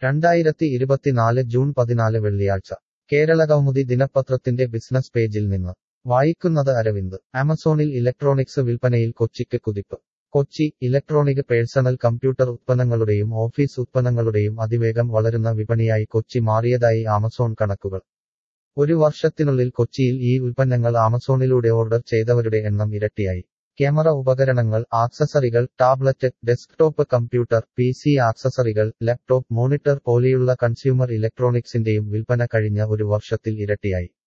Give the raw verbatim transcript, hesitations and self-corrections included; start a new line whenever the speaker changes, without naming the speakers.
രണ്ടായിരത്തി ഇരുപത്തിനാല് ജൂൺ പതിനാല് വെള്ളിയാഴ്ച കേരളകൗമുദി ദിനപത്രത്തിന്റെ ബിസിനസ് പേജിൽ നിന്ന് വായിക്കുന്നത് അരവിന്ദ്. ആമസോണിൽ ഇലക്ട്രോണിക്സ് വിൽപ്പനയിൽ കൊച്ചിക്ക് കുതിപ്പ്. കൊച്ചി. ഇലക്ട്രോണിക് പേഴ്സണൽ കമ്പ്യൂട്ടർ ഉത്പന്നങ്ങളുടെയും ഓഫീസ് ഉത്പന്നങ്ങളുടെയും അതിവേഗം വളരുന്ന വിപണിയായി കൊച്ചി മാറിയതായി ആമസോൺ കണക്കുകൾ. ഒരു വർഷത്തിനുള്ളിൽ കൊച്ചിയിൽ ഈ ഉൽപ്പന്നങ്ങൾ ആമസോണിലൂടെ ഓർഡർ ചെയ്തവരുടെ എണ്ണം ഇരട്ടിയായി. ക്യാമറ ഉപകരണങ്ങൾ, ആക്സസറികൾ, tablet, desktop computer, P C ആക്സസറികൾ, ലാപ്ടോപ്പ്, മോണിറ്റർ പോലെയുള്ള കൺസ്യൂമർ ഇലക്ട്രോണിക്സിന്റെയും വിൽപ്പന കഴിഞ്ഞ ഒരു വർഷത്തിൽ ഇരട്ടിയായി.